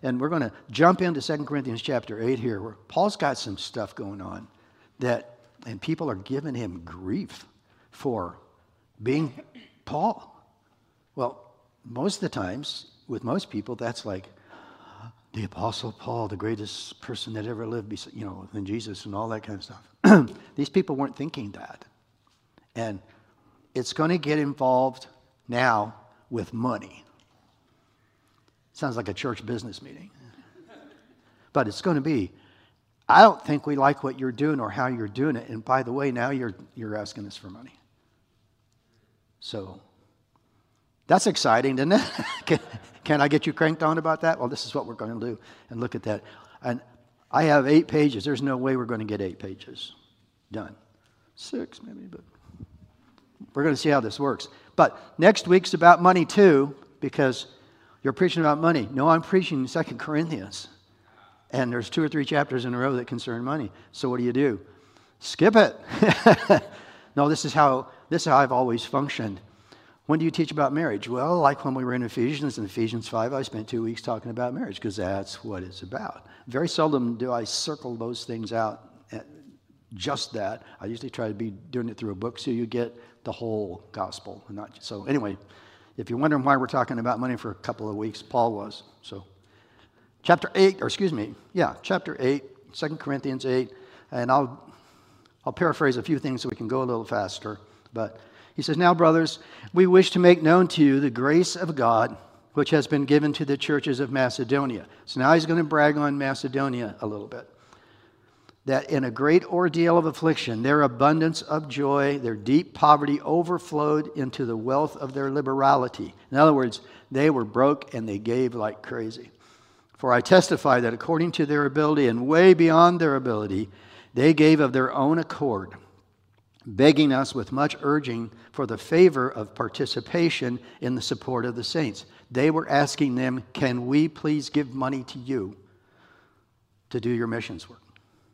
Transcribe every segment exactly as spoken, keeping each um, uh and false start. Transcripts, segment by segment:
and we're going to jump into Second Corinthians chapter eight here, where Paul's got some stuff going on that, and people are giving him grief for being Paul. Well, most of the times, with most people, that's like the Apostle Paul, the greatest person that ever lived, you know, than Jesus and all that kind of stuff. These people weren't thinking that. And it's going to get involved now with money. Sounds like a church business meeting. But it's going to be, I don't think we like what you're doing or how you're doing it. And by the way, now you're you're asking us for money. So that's exciting, isn't it? can, can I get you cranked on about that? Well, this is what we're going to do. And look at that. And I have eight pages. There's no way we're going to get eight pages done. Six maybe, but we're going to see how this works. But next week's about money too, because you're preaching about money. No, I'm preaching Second Corinthians. And there's two or three chapters in a row that concern money. So what do you do? Skip it. No, this is how this is how I've always functioned. When do you teach about marriage? Well, like when we were in Ephesians, in Ephesians five, I spent two weeks talking about marriage because that's what it's about. Very seldom do I circle those things out, just that. I usually try to be doing it through a book so you get the whole gospel. And not just, so anyway, if you're wondering why we're talking about money for a couple of weeks, Paul was. So chapter eight, or excuse me, yeah, chapter eight, Second Corinthians eight, and I'll I'll paraphrase a few things so we can go a little faster. But he says, "Now, brothers, we wish to make known to you the grace of God, which has been given to the churches of Macedonia." So now he's going to brag on Macedonia a little bit. "That in a great ordeal of affliction, their abundance of joy, their deep poverty overflowed into the wealth of their liberality." In other words, they were broke and they gave like crazy. "For I testify that according to their ability and way beyond their ability, they gave of their own accord, begging us with much urging for the favor of participation in the support of the saints." They were asking them, "Can we please give money to you to do your missions work?"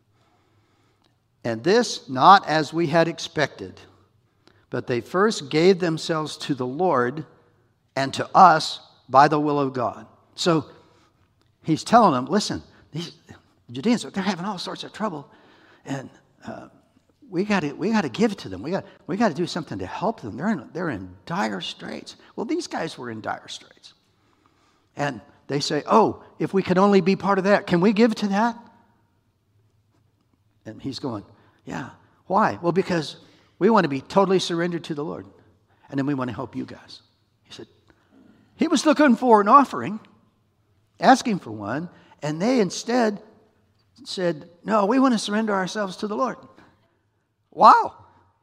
"And this not as we had expected, but they first gave themselves to the Lord and to us by the will of God." So he's telling them, listen, these Judeans, they're having all sorts of trouble, and uh, we got to we got to give to them. We got we got to do something to help them. They're in they're in dire straits. Well, these guys were in dire straits, and they say, "Oh, if we could only be part of that, can we give to that?" And he's going, "Yeah. Why?" "Well, because we want to be totally surrendered to the Lord, and then we want to help you guys." He said he was looking for an offering, asking for one, and they instead said, "No, we want to surrender ourselves to the Lord." Wow.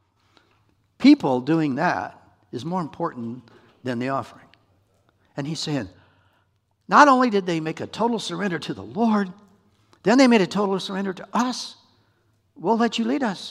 People doing that is more important than the offering. And he's saying, not only did they make a total surrender to the Lord, then they made a total surrender to us. We'll let you lead us.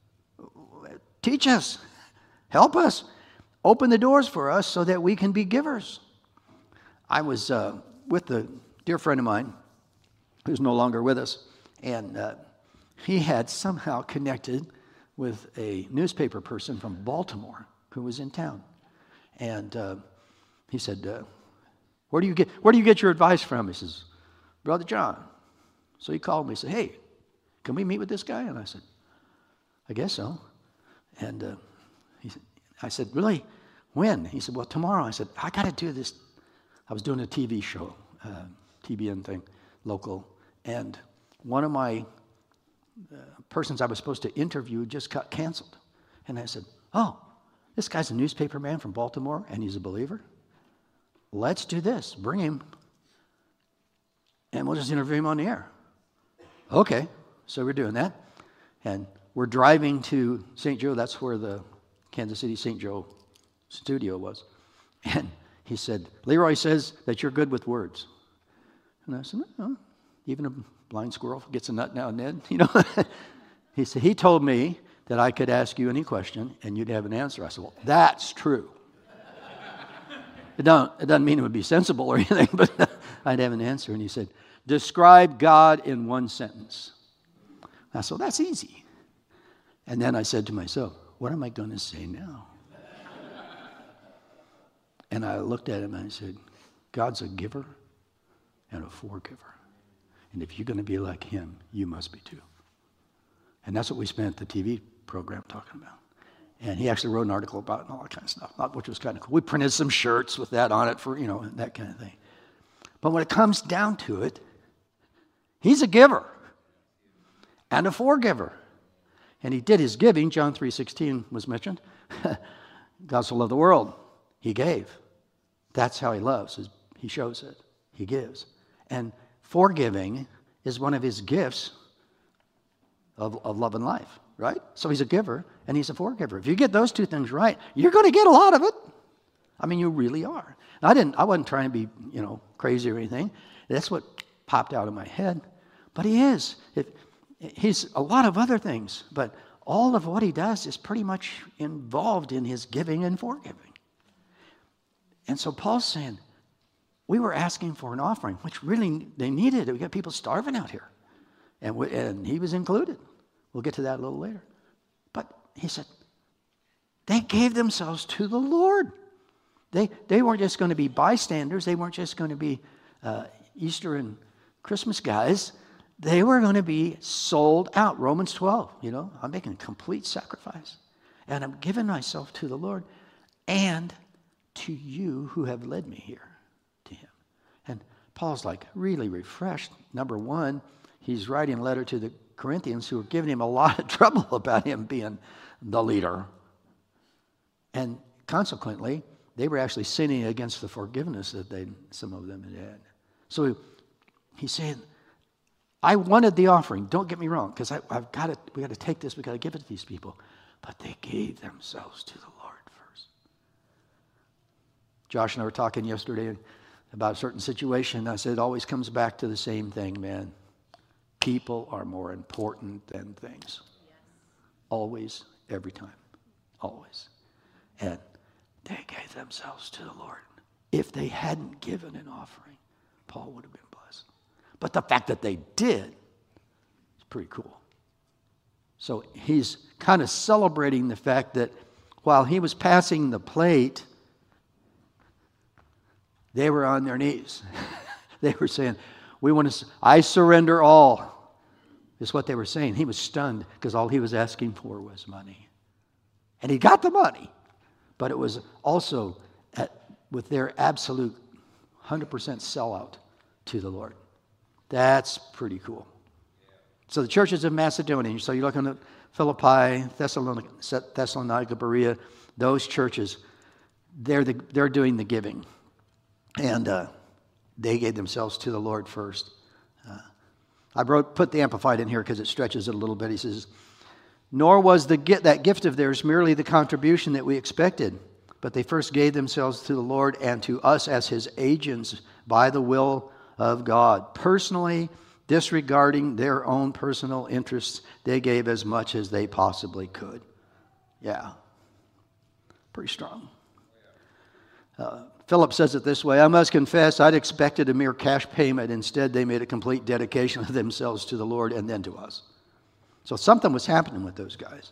Teach us. Help us. Open the doors for us so that we can be givers. I was uh, with a dear friend of mine who's no longer with us, and uh, he had somehow connected with a newspaper person from Baltimore who was in town. And uh, he said, uh, where do you get where do you get your advice from? He says, "Brother John." So he called me and said, "Hey, can we meet with this guy?" And I said, "I guess so." And uh, he said, I said, "Really? When?" He said, "Well, tomorrow." I said, "I got to do this." I was doing a T V show, uh, T B N thing, local, and one of my uh, persons I was supposed to interview just got canceled. And I said, "Oh, this guy's a newspaper man from Baltimore, and he's a believer. Let's do this. Bring him, and we'll just interview him on the air." Okay, so we're doing that. And we're driving to Saint Joe. That's where the Kansas City Saint Joe studio was. And he said, "Leroy says that you're good with words." And I said, "No, even a blind squirrel gets a nut now and then." You know, he said, "He told me that I could ask you any question and you'd have an answer." I said, "Well, that's true." It, don't, it doesn't mean it would be sensible or anything, but I'd have an answer. And he said, "Describe God in one sentence." I said, "That's easy." And then I said to myself, what am I going to say now? And I looked at him and I said, "God's a giver and a forgiver. And if you're going to be like him, you must be too. And that's what we spent the T V program talking about. And he actually wrote an article about it and all that kind of stuff, which was kind of cool. We printed some shirts with that on it for, you know, that kind of thing. But when it comes down to it, he's a giver and a forgiver. And he did his giving. John three sixteen was mentioned. God so loved the world, he gave. That's how he loves. He shows it. He gives. And forgiving is one of his gifts of, of love and life, right? So he's a giver and he's a forgiver. If you get those two things right, you're going to get a lot of it. I mean, you really are. I didn't. I wasn't trying to be, you know, crazy or anything. That's what popped out of my head. But he is. It, he's a lot of other things, but all of what he does is pretty much involved in his giving and forgiving. And so Paul's saying, we were asking for an offering, which really they needed. We got people starving out here. And, we, and he was included. We'll get to that a little later. But he said, they gave themselves to the Lord. They, they weren't just going to be bystanders. They weren't just going to be uh, Easter and Christmas guys. They were going to be sold out. Romans twelve, you know, I'm making a complete sacrifice. And I'm giving myself to the Lord and to you who have led me here to him. And Paul's like really refreshed. Number one, he's writing a letter to the Corinthians who are giving him a lot of trouble about him being the leader. And consequently, they were actually sinning against the forgiveness that they, some of them had had. So he's saying, I wanted the offering. Don't get me wrong, because I've got to. We got to take this. We got to give it to these people. But they gave themselves to the Lord first. Josh and I were talking yesterday about a certain situation. I said it always comes back to the same thing, man. People are more important than things. Yes. Always, every time, always. And they gave themselves to the Lord. If they hadn't given an offering, Paul would have been blessed. But the fact that they did is pretty cool. So he's kind of celebrating the fact that while he was passing the plate, they were on their knees. They were saying, "We want to. I surrender all." Is what they were saying. He was stunned because all he was asking for was money, and he got the money, but it was also at, with their absolute one hundred percent sellout to the Lord. That's pretty cool. So the churches of Macedonia, so you're looking at Philippi, Thessalonica, Thessalonica, Berea, those churches, they're, the, they're doing the giving. And uh, they gave themselves to the Lord first. Uh, I wrote, put the Amplified in here because it stretches it a little bit. He says, nor was the that gift of theirs merely the contribution that we expected, but they first gave themselves to the Lord and to us as his agents by the will of God. Personally, disregarding their own personal interests, they gave as much as they possibly could. Yeah, pretty strong. Uh, Philip says it this way, I must confess I'd expected a mere cash payment. Instead, they made a complete dedication of themselves to the Lord and then to us. So something was happening with those guys.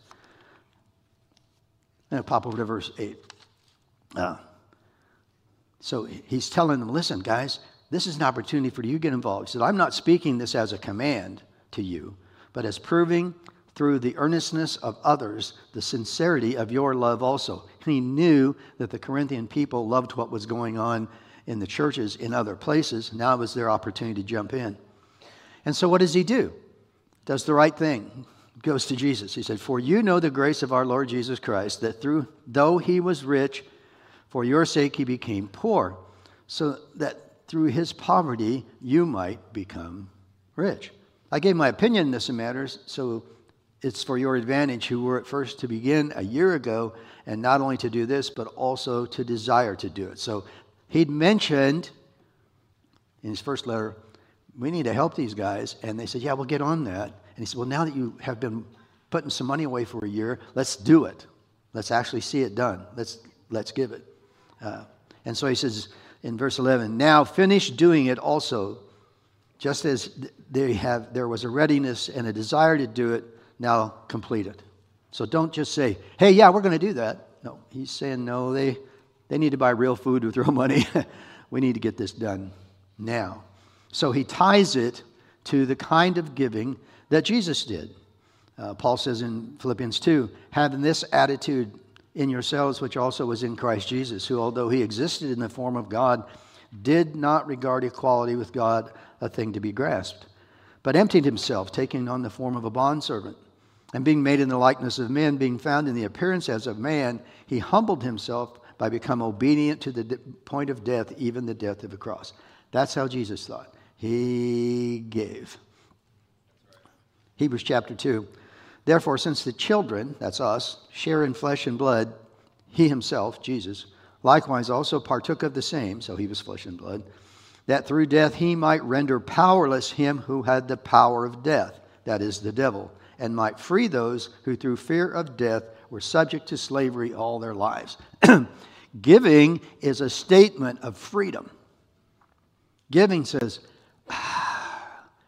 And pop over to verse eight. Uh, so he's telling them, listen, guys, this is an opportunity for you to get involved. He said, I'm not speaking this as a command to you, but as proving through the earnestness of others the sincerity of your love also. And he knew that the Corinthian people loved what was going on in the churches in other places. Now it was their opportunity to jump in. And so what does he do? Does the right thing. Goes to Jesus. He said, for you know the grace of our Lord Jesus Christ, that through though he was rich, for your sake he became poor, so that through his poverty, you might become rich. I gave my opinion in this matters, so it's for your advantage who were at first to begin a year ago, and not only to do this, but also to desire to do it. So he'd mentioned in his first letter, we need to help these guys. And they said, yeah, we'll get on that. And he said, well, now that you have been putting some money away for a year, let's do it. Let's actually see it done. Let's, let's give it. Uh, and so he says, in verse eleven, now finish doing it also, just as they have. There was a readiness and a desire to do it, now complete it. So don't just say, hey, yeah, we're going to do that. No, he's saying, no, they, they need to buy real food with real money. We need to get this done now. So he ties it to the kind of giving that Jesus did. Uh, Paul says in Philippians two, having this attitude in yourselves, which also was in Christ Jesus, who, although he existed in the form of God, did not regard equality with God a thing to be grasped, but emptied himself, taking on the form of a bondservant. And being made in the likeness of men, being found in the appearance as of man, he humbled himself by becoming obedient to the de- point of death, even the death of the cross. That's how Jesus thought. He gave. Hebrews chapter two. Therefore, since the children, that's us, share in flesh and blood, he himself, Jesus, likewise also partook of the same, so he was flesh and blood, that through death he might render powerless him who had the power of death, that is, the devil, and might free those who through fear of death were subject to slavery all their lives. Giving is a statement of freedom. Giving says, ah,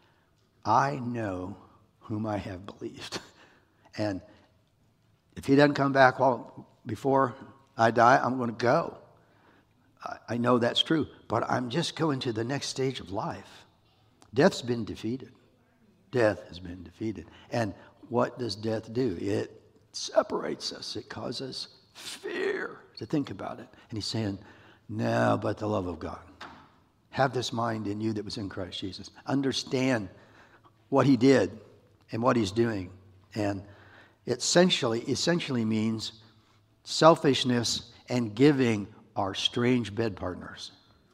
I know whom I have believed. And if he doesn't come back while, before I die, I'm going to go. I, I know that's true, but I'm just going to the next stage of life. Death's been defeated. Death has been defeated. And what does death do? It separates us. It causes fear to think about it. And he's saying, no, but the love of God. Have this mind in you that was in Christ Jesus. Understand what he did and what he's doing. And it essentially, essentially means selfishness and giving are strange bed partners.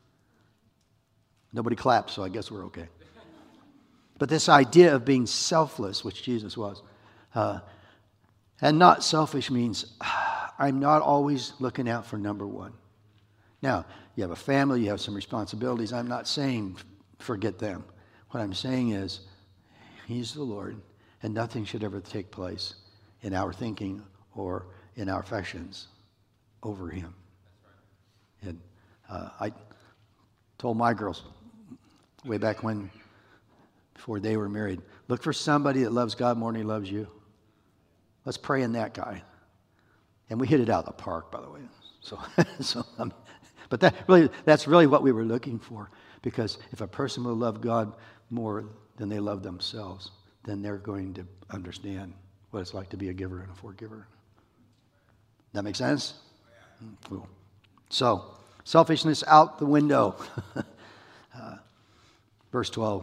Nobody claps, so I guess we're okay. But this idea of being selfless, which Jesus was, uh, and not selfish means ah, I'm not always looking out for number one. Now, you have a family, you have some responsibilities. I'm not saying forget them. What I'm saying is he's the Lord, and nothing should ever take place in our thinking or in our affections over him. And uh, I told my girls way back when, before they were married, look for somebody that loves God more than he loves you. Let's pray in that guy. And we hit it out of the park, by the way. So, so um, but that really, that's really what we were looking for. Because if a person will love God more than they love themselves, then they're going to understand what it's like to be a giver and a forgiver. That make sense? Cool. So, selfishness out the window. uh, verse twelve.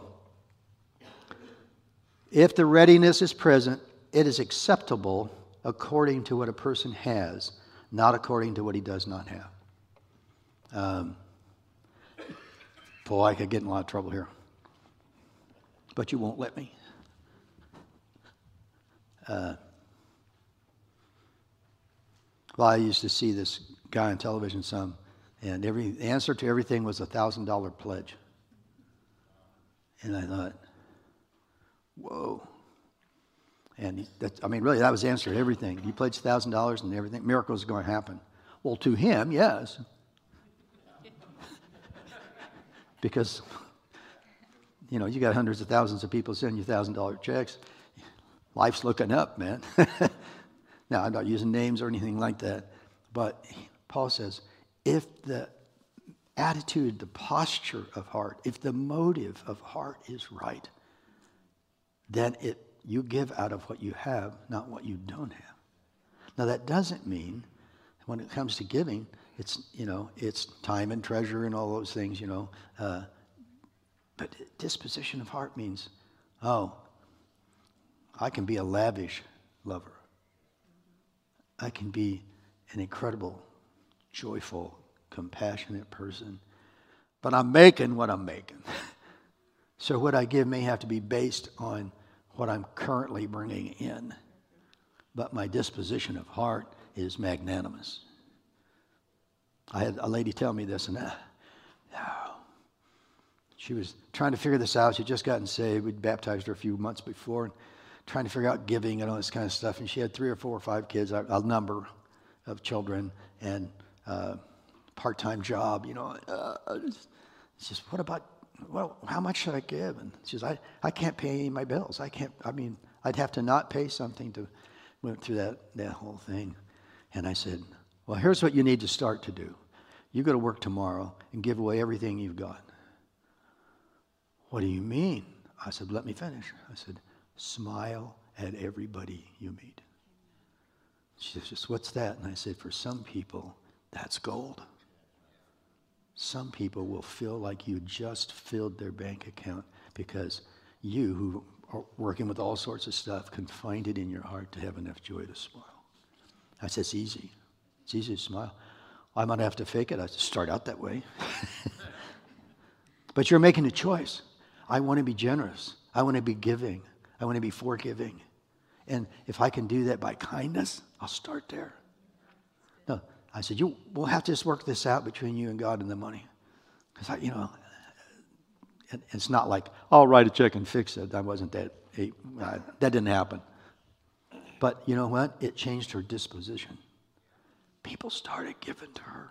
If the readiness is present, it is acceptable according to what a person has, not according to what he does not have. Um, boy, I could get in a lot of trouble here. But you won't let me. Uh, well, I used to see this guy on television some, and every the answer to everything was a thousand dollar pledge. And I thought, whoa. And he, that, I mean, really, that was the answer to everything. You pledged a thousand dollars and everything, miracles are going to happen. Well, to him, yes. Because, you know, you got hundreds of thousands of people sending you thousand dollar checks. Life's looking up, man. Now, I'm not using names or anything like that. But Paul says, if the attitude, the posture of heart, if the motive of heart is right, then it you give out of what you have, not what you don't have. Now, that doesn't mean when it comes to giving, it's, you know, it's time and treasure and all those things, you know. Uh, but disposition of heart means, oh, I can be a lavish lover. I can be an incredible, joyful, compassionate person. But I'm making what I'm making. So what I give may have to be based on what I'm currently bringing in. But my disposition of heart is magnanimous. I had a lady tell me this, and uh, she was trying to figure this out. She'd just gotten saved. We'd baptized her a few months before, and trying to figure out giving and all this kind of stuff. And she had three or four or five kids, a, a number of children, and uh, part-time job. You know, uh, it's just, what about, well, how much should I give? And she says, I, I can't pay any of my bills. I can't, I mean, I'd have to not pay something to, went through that, that whole thing. And I said, well, here's what you need to start to do. You go to work tomorrow and give away everything you've got. What do you mean? I said, let me finish. I said, smile at everybody you meet. She says, what's that? And I said, for some people, that's gold. Some people will feel like you just filled their bank account because you, who are working with all sorts of stuff, can find it in your heart to have enough joy to smile. I said, it's easy. It's easy to smile. I might have to fake it. I start out that way. But you're making a choice. I want to be generous. I want to be giving. I want to be forgiving. And if I can do that by kindness, I'll start there. No, I said, you, we'll have to just work this out between you and God and the money. Because, I, you know, it, it's not like, I'll write a check and fix it. I wasn't that, uh, that didn't happen. But you know what? It changed her disposition. People started giving to her.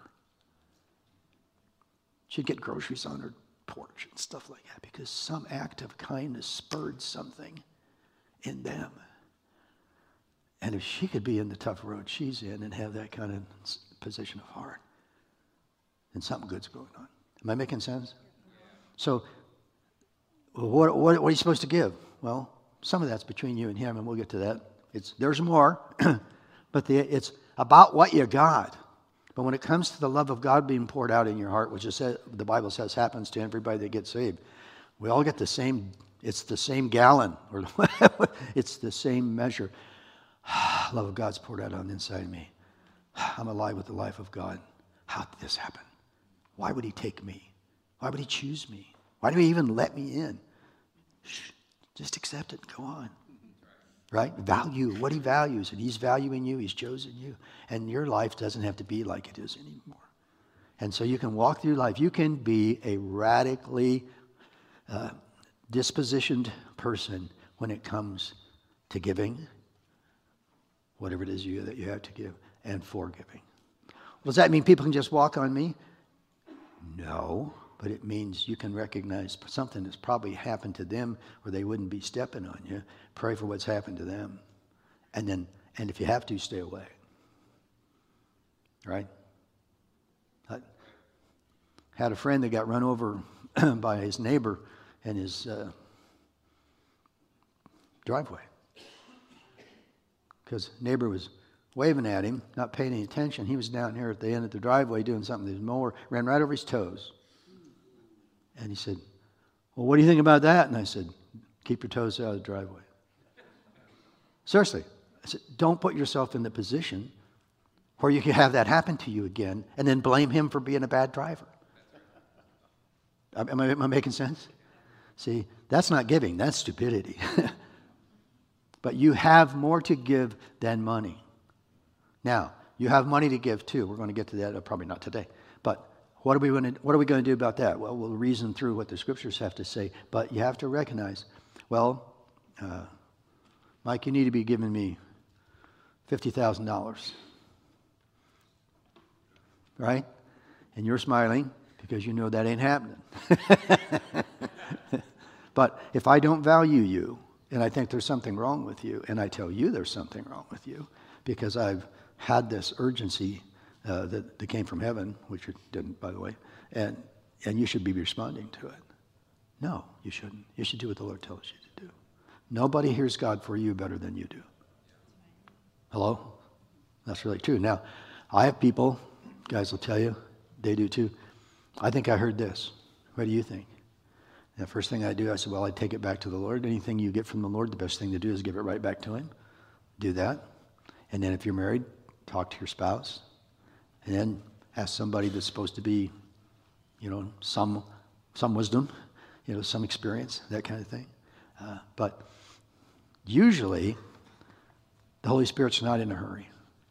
She'd get groceries on her porch and stuff like that because some act of kindness spurred something in them. And if she could be in the tough road she's in and have that kind of position of heart, then something good's going on. Am I making sense? So what, what, what are you supposed to give? Well, some of that's between you and him, and we'll get to that. It's, there's more, but the, it's about what you got. But when it comes to the love of God being poured out in your heart, which is, the Bible says happens to everybody that gets saved, we all get the same, it's the same gallon, or it's the same measure. Love of God's poured out on the inside of me. I'm alive with the life of God. How did this happen? Why would he take me? Why would he choose me? Why do he even let me in? Shh, just accept it and go on. Right? Value what he values, and he's valuing you. He's chosen you. And your life doesn't have to be like it is anymore. And so you can walk through life. You can be a radically uh, dispositioned person when it comes to giving, whatever it is you, that you have to give, and forgiving. Does that mean people can just walk on me? No. But it means you can recognize something that's probably happened to them or they wouldn't be stepping on you. Pray for what's happened to them. And then, and if you have to, stay away. Right? I had a friend that got run over by his neighbor in his uh, driveway. Because neighbor was waving at him, not paying any attention. He was down here at the end of the driveway doing something. His mower ran right over his toes. And he said, well, what do you think about that? And I said, keep your toes out of the driveway. Seriously. I said, don't put yourself in the position where you can have that happen to you again and then blame him for being a bad driver. Am I, am I making sense? See, that's not giving. That's stupidity. But you have more to give than money. Now, you have money to give too. We're going to get to that, probably not today. But What are we going to, what are we going to do about that? Well, we'll reason through what the scriptures have to say. But you have to recognize, well, uh, Mike, you need to be giving me fifty thousand dollars. Right? And you're smiling because you know that ain't happening. But if I don't value you, and I think there's something wrong with you, and I tell you there's something wrong with you, because I've had this urgency Uh, that, that came from heaven, which it didn't, by the way, and and you should be responding to it. No, you shouldn't. You should do what the Lord tells you to do. Nobody hears God for you better than you do. Hello? That's really true. Now, I have people, guys will tell you, they do too. I think I heard this. What do you think? And the first thing I do, I said, well, I take it back to the Lord. Anything you get from the Lord, the best thing to do is give it right back to him. Do that. And then if you're married, talk to your spouse. And then ask somebody that's supposed to be, you know, some some wisdom, you know, some experience, that kind of thing. Uh, but usually, the Holy Spirit's not in a hurry.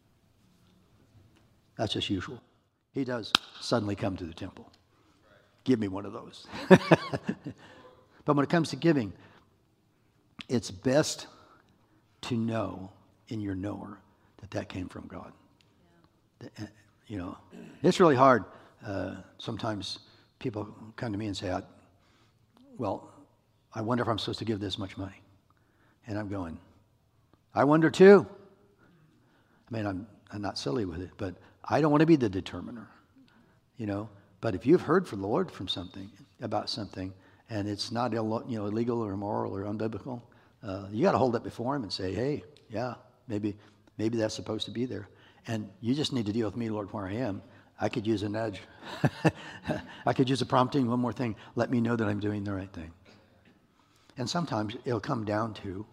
That's just usual. He does suddenly come to the temple. Give me one of those. But when it comes to giving, it's best to know in your knower that that came from God. Yeah. You know, it's really hard. Uh, sometimes people come to me and say, I, well, I wonder if I'm supposed to give this much money. And I'm going, I wonder too. I mean, I'm, I'm not silly with it, but I don't want to be the determiner, you know. But if you've heard from the Lord from something, about something, and it's not Ill, you know, illegal or immoral or unbiblical, uh, you got to hold it before him and say, hey, yeah, maybe maybe that's supposed to be there. And you just need to deal with me, Lord, where I am. I could use a nudge. I could use a prompting, one more thing. Let me know that I'm doing the right thing. And sometimes it'll come down to,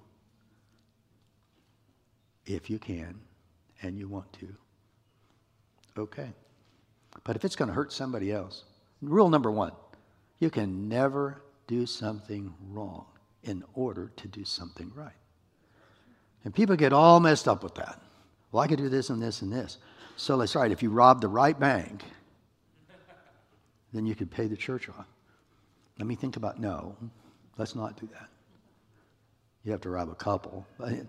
if you can and you want to, okay. But if it's going to hurt somebody else, rule number one, you can never do something wrong in order to do something right. And people get all messed up with that. Well, I could do this and this and this. So that's right. If you rob the right bank, then you could pay the church off. Let me think about, no, let's not do that. You have to rob a couple.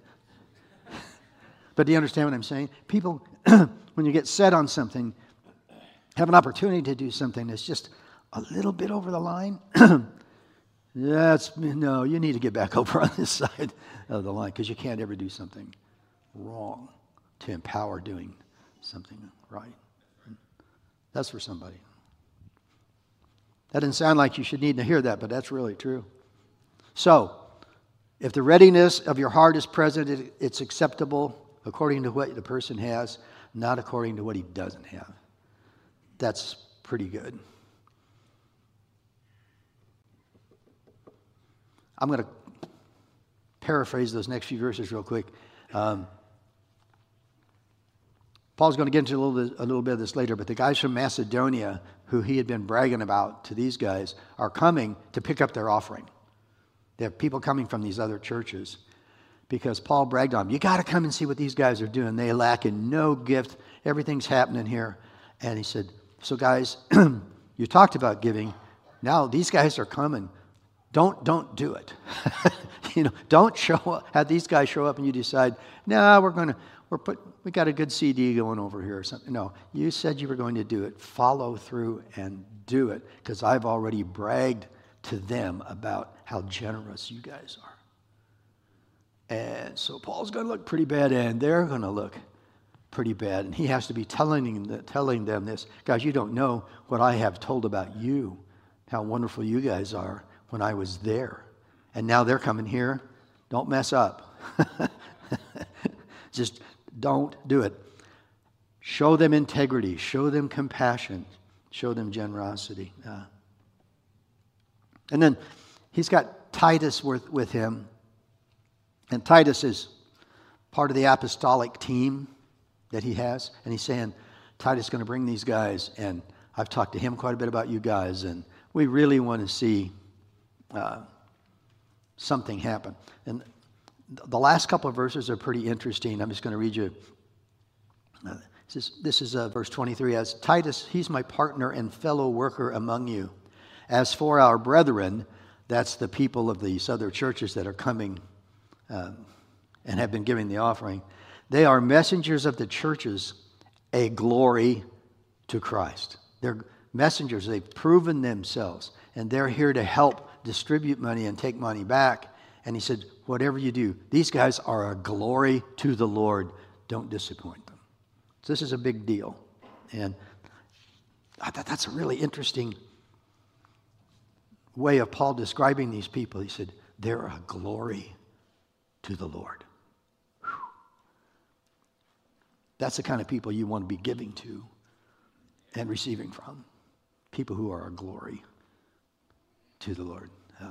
But do you understand what I'm saying? People, when you get set on something, have an opportunity to do something that's just a little bit over the line. That's, no, you need to get back over on this side of the line, because you can't ever do something wrong to empower doing something right. That's for somebody. That doesn't sound like you should need to hear that, but that's really true. So, if the readiness of your heart is present, it's acceptable according to what the person has, not according to what he doesn't have. That's pretty good. I'm going to paraphrase those next few verses real quick. Um, Paul's going to get into a little, bit, a little bit of this later, but the guys from Macedonia, who he had been bragging about to these guys, are coming to pick up their offering. They have people coming from these other churches because Paul bragged on them. You got to come and see what these guys are doing. They lack in no gift. Everything's happening here. And he said, so guys, you talked about giving. Now these guys are coming. Don't don't do it. You know, don't show up. Have these guys show up and you decide, no, nah, we're going to we're put we got a good C D going over here or something. No, you said you were going to do it. Follow through and do it, because I've already bragged to them about how generous you guys are. And so Paul's going to look pretty bad, and they're going to look pretty bad, and he has to be telling them, telling them this. Guys, you don't know what I have told about you, how wonderful you guys are when I was there. And now they're coming here. Don't mess up. Just don't do it. Show them integrity. Show them compassion. Show them generosity. Uh, and then he's got Titus with, with him. And Titus is part of the apostolic team that he has. And he's saying, Titus is going to bring these guys. And I've talked to him quite a bit about you guys. And we really want to see uh, something happen. And the last couple of verses are pretty interesting. I'm just going to read you. Uh, this is, this is uh, verse twenty-three. As Titus, he's my partner and fellow worker among you. As for our brethren, that's the people of these other churches that are coming uh, and have been giving the offering. They are messengers of the churches, a glory to Christ. They're messengers. They've proven themselves, and they're here to help distribute money and take money back. And he said, whatever you do, these guys are a glory to the Lord. Don't disappoint them. So this is a big deal. And I thought that's a really interesting way of Paul describing these people. He said, they're a glory to the Lord. Whew. That's the kind of people you want to be giving to and receiving from. People who are a glory to the Lord. Uh,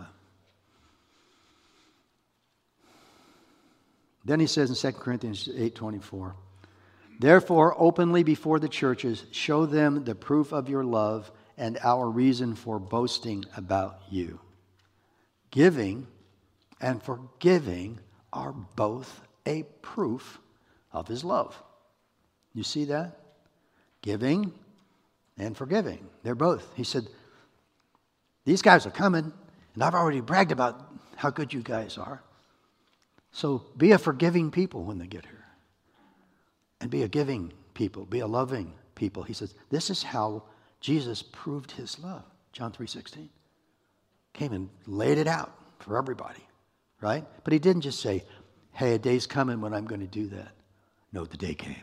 then he says in Second Corinthians eight twenty-four, therefore, openly before the churches, show them the proof of your love and our reason for boasting about you. Giving and forgiving are both a proof of his love. You see that? Giving and forgiving. They're both. He said, these guys are coming, and I've already bragged about how good you guys are. So be a forgiving people when they get here. And be a giving people. Be a loving people. He says, this is how Jesus proved his love. John three sixteen. Came and laid it out for everybody. Right? But he didn't just say, hey, a day's coming when I'm going to do that. No, the day came.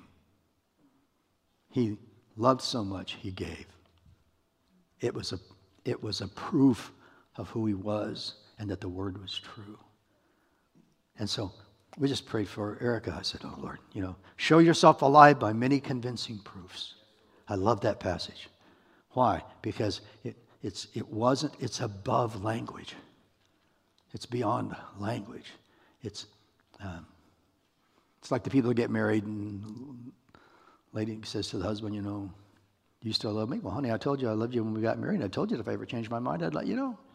He loved so much, he gave. It was a, it was a proof of who he was and that the word was true. And so we just prayed for Erica. I said, oh, Lord, you know, show yourself alive by many convincing proofs. I love that passage. Why? Because it, it's, it wasn't, it's above language. It's beyond language. It's, um, it's like the people that get married and lady says to the husband, you know, do you still love me? Well, honey, I told you I loved you when we got married. I told you if I ever changed my mind, I'd let you know.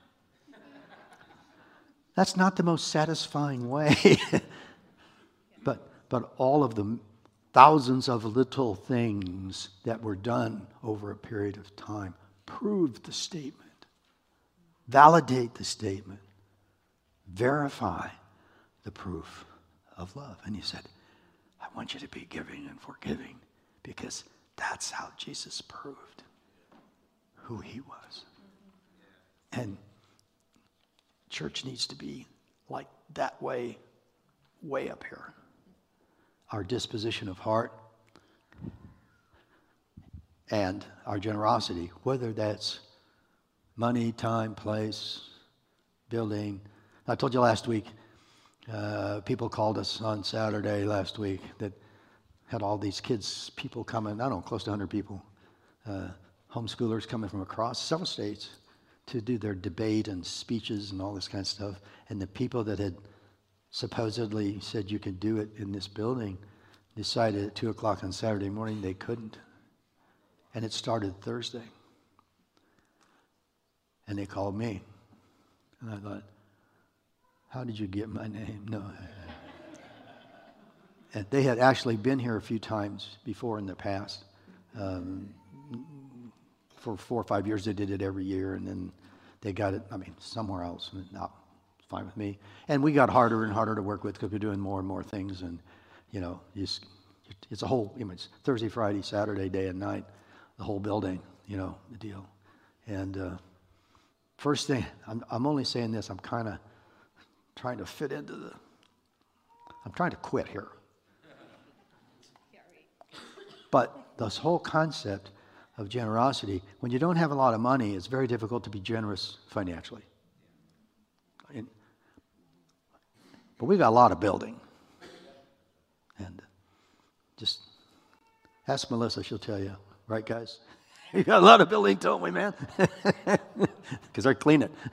That's not the most satisfying way. but, but all of the thousands of little things that were done over a period of time prove the statement, validate the statement, verify the proof of love. And he said, I want you to be giving and forgiving because that's how Jesus proved who he was. And church needs to be like that way, way up here. Our disposition of heart and our generosity, whether that's money, time, place, building. I told you last week, uh, people called us on Saturday last week that had all these kids, people coming, I don't know, close to one hundred people, uh, homeschoolers coming from across several states to do their debate and speeches and all this kind of stuff. And the people that had supposedly said you could do it in this building decided at two o'clock on Saturday morning they couldn't. And it started Thursday. And they called me. And I thought, how did you get my name? No. And they had actually been here a few times before in the past. Um, for four or five years they did it every year, and then they got it, I mean, somewhere else. And now, it's fine with me. And we got harder and harder to work with because we're doing more and more things. And, you know, just, it's a whole, you know, it's Thursday, Friday, Saturday, day and night, the whole building, you know, the deal. And uh, first thing, I'm, I'm only saying this, I'm kind of trying to fit into the, I'm trying to quit here. But this whole concept of generosity, when you don't have a lot of money, it's very difficult to be generous financially. And, but we've got a lot of building. And just ask Melissa, she'll tell you. Right, guys? We got a lot of building, don't we, man? Because I clean it.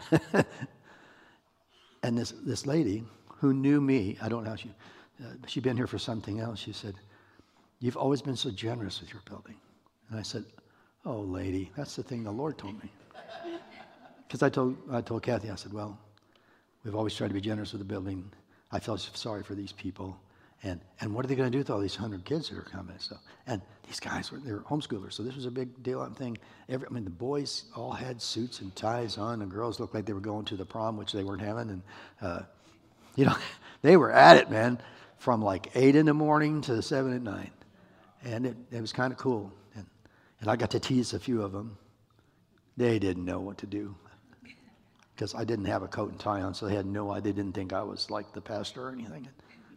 And this, this lady who knew me, I don't know how she, uh, she'd been here for something else, she said, you've always been so generous with your building. And I said, oh, lady, that's the thing the Lord told me. Because I told, I told Kathy, I said, well, we've always tried to be generous with the building. I felt sorry for these people. And and what are they going to do with all these hundred kids that are coming? So, and these guys were, they were homeschoolers, so this was a big deal thing. Every, I mean, the boys all had suits and ties on, and girls looked like they were going to the prom, which they weren't having. And, uh, you know, they were at it, man, from like eight in the morning to seven at night. And it, it was kind of cool. And, and I got to tease a few of them. They didn't know what to do because I didn't have a coat and tie on, so they had no idea. They didn't think I was like the pastor or anything.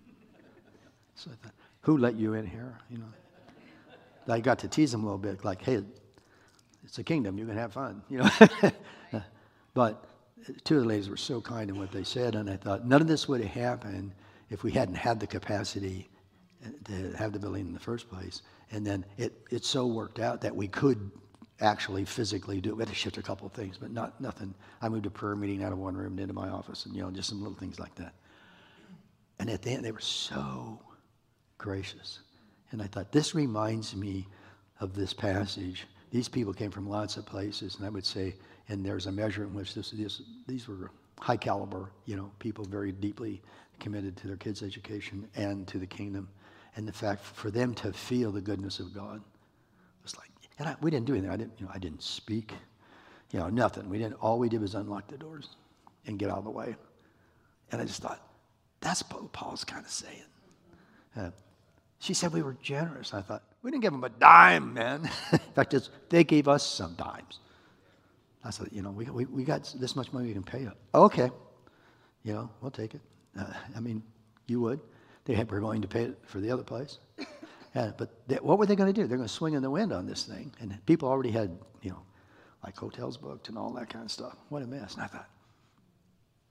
So I thought, who let you in here? You know, I got to tease them a little bit, like, hey, it's a kingdom. You can have fun, you know. But two of the ladies were so kind in what they said, and I thought none of this would have happened if we hadn't had the capacity to have the building in the first place. And then it it so worked out that we could actually physically do it. We had to shift a couple of things, but not nothing. I moved a prayer meeting out of one room into my office, and you know, just some little things like that. And at the end, they were so gracious. And I thought, this reminds me of this passage. These people came from lots of places, and I would say, and there's a measure in which this, this these were high caliber, you know, people very deeply committed to their kids' education and to the kingdom. And the fact for them to feel the goodness of God was like, and I, we didn't do anything. I didn't, you know, I didn't speak, you know, nothing. We didn't. All we did was unlock the doors and get out of the way. And I just thought, that's what Paul's kind of saying. Uh, she said we were generous. I thought, we didn't give them a dime, man. In fact, it's, they gave us some dimes. I said, you know, we, we we got this much money we can pay you. Okay, you know, we'll take it. Uh, I mean, you would. They had, were going to pay it for the other place. Uh, but they, what were they going to do? They're going to swing in the wind on this thing. And people already had, you know, like hotels booked and all that kind of stuff. What a mess. And I thought,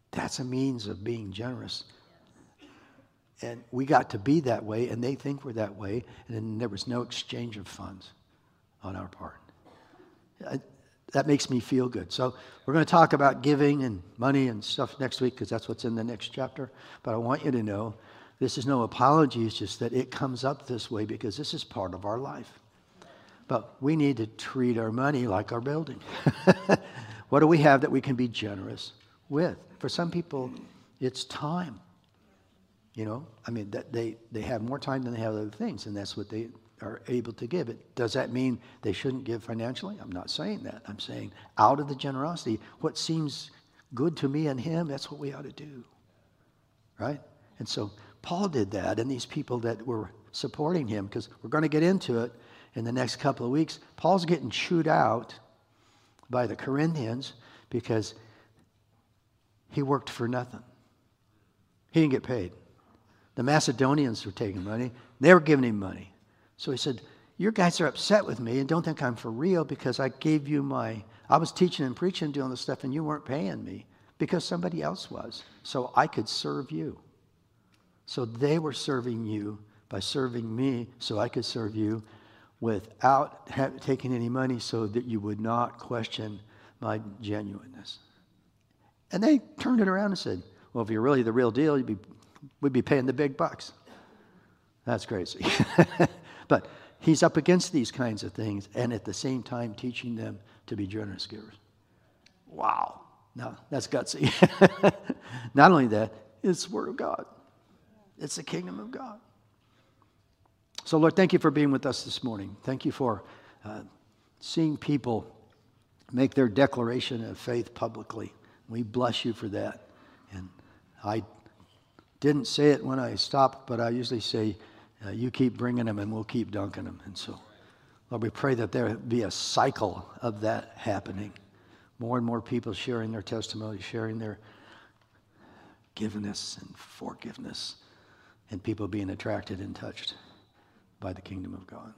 That's a means of being generous. And we got to be that way, and they think we're that way, and then there was no exchange of funds on our part. I, that makes me feel good. So we're going to talk about giving and money and stuff next week, because that's what's in the next chapter. But I want you to know, this is no apology. It's just that it comes up this way because this is part of our life. But we need to treat our money like our building. What do we have that we can be generous with? For some people, it's time. You know, I mean, that they, they have more time than they have other things, and that's what they are able to give. It does that mean they shouldn't give financially? I'm not saying that. I'm saying out of the generosity, what seems good to me and him, that's what we ought to do. Right? And so Paul did that, and these people that were supporting him, because we're going to get into it in the next couple of weeks. Paul's getting chewed out by the Corinthians because he worked for nothing. He didn't get paid. The Macedonians were taking money. They were giving him money. So he said, "You guys are upset with me and don't think I'm for real because I gave you my, I was teaching and preaching and doing this stuff and you weren't paying me because somebody else was. So I could serve you." So they were serving you by serving me so I could serve you without ha- taking any money so that you would not question my genuineness. And they turned it around and said, "Well, if you're really the real deal, you'd be, we'd be paying the big bucks." That's crazy. But he's up against these kinds of things and at the same time teaching them to be generous givers. Wow. Now, that's gutsy. Not only that, it's the Word of God. It's the kingdom of God. So, Lord, thank you for being with us this morning. Thank you for uh, seeing people make their declaration of faith publicly. We bless you for that. And I didn't say it when I stopped, but I usually say, uh, you keep bringing them and we'll keep dunking them. And so, Lord, we pray that there be a cycle of that happening. More and more people sharing their testimony, sharing their giveness and forgiveness, and people being attracted and touched by the kingdom of God.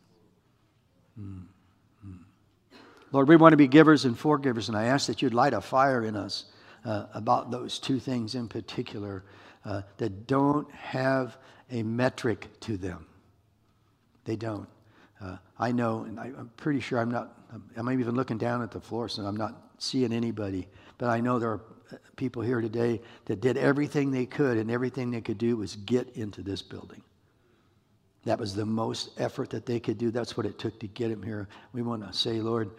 Mm-hmm. Lord, we want to be givers and forgivers, and I ask that you'd light a fire in us uh, about those two things in particular uh, that don't have a metric to them. They don't. Uh, I know, and I, I'm pretty sure I'm not, I'm even looking down at the floor, so I'm not seeing anybody, but I know there are people here today that did everything they could, and everything they could do was get into this building. That was the most effort that they could do. That's what it took to get him here. We want to say, Lord,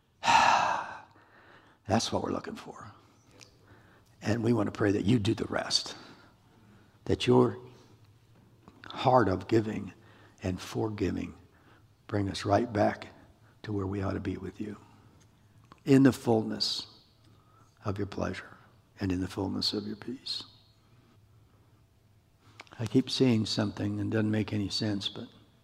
that's what we're looking for. And we want to pray that you do the rest. That your heart of giving and forgiving bring us right back to where we ought to be with you. In the fullness of your pleasure and in the fullness of your peace. I keep seeing something and it doesn't make any sense, but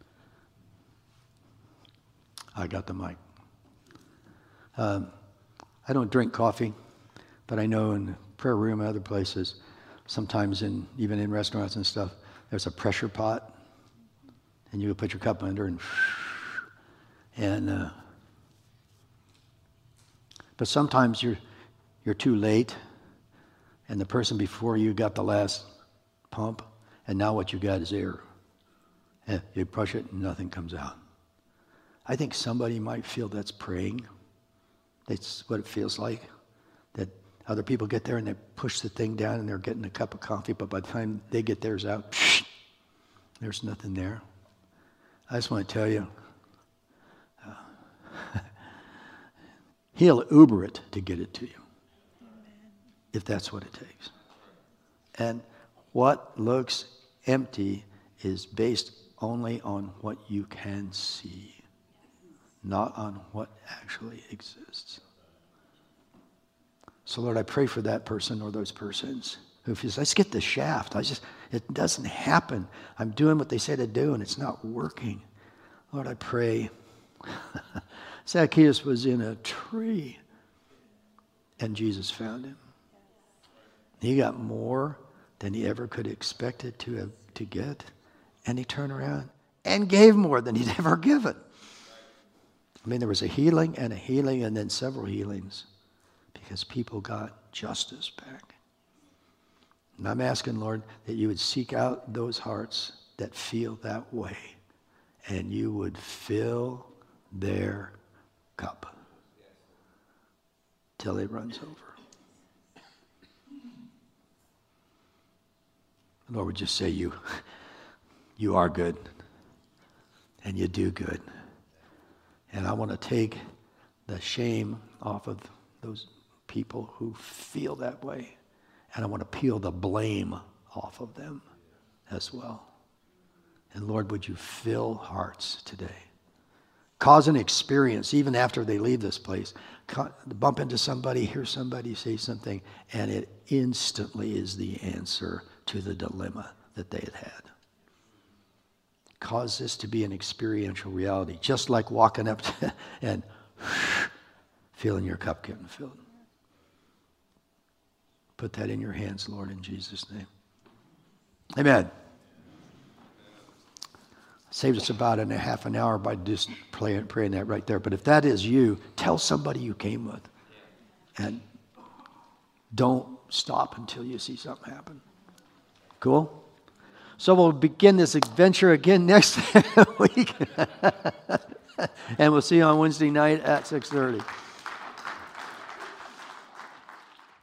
I got the mic. Um, I don't drink coffee, but I know in the prayer room and other places, sometimes in even in restaurants and stuff, there's a pressure pot, and you put your cup under and and uh, but sometimes you're you're too late, and the person before you got the last pump. And now what you got is air. And you push it and nothing comes out. I think somebody might feel that's praying. That's what it feels like. That other people get there and they push the thing down and they're getting a cup of coffee, but by the time they get theirs out, there's nothing there. I just want to tell you, uh, he'll Uber it to get it to you. Amen. If that's what it takes. And what looks empty is based only on what you can see, not on what actually exists. So, Lord, I pray for that person or those persons who feels, let's get the shaft. I just, it doesn't happen. I'm doing what they say to do, and it's not working. Lord, I pray. Zacchaeus was in a tree, and Jesus found him. He got more than he ever could expect it to have, to get. And he turned around and gave more than he'd ever given. I mean, there was a healing and a healing and then several healings because people got justice back. And I'm asking, Lord, that you would seek out those hearts that feel that way, and you would fill their cup till it runs over. Lord, would just say you, you are good, and you do good. And I want to take the shame off of those people who feel that way. And I want to peel the blame off of them as well. And Lord, would you fill hearts today? Cause an experience, even after they leave this place. Bump into somebody, hear somebody say something, and it instantly is the answer to the dilemma that they had had. Cause this to be an experiential reality, just like walking up to and feeling your cup getting filled. Put that in your hands, Lord, in Jesus' name. Amen. Saved us about in a half an hour by just praying, praying that right there. But if that is you, tell somebody you came with. And don't stop until you see something happen. Cool? So we'll begin this adventure again next week. And we'll see you on Wednesday night at six thirty.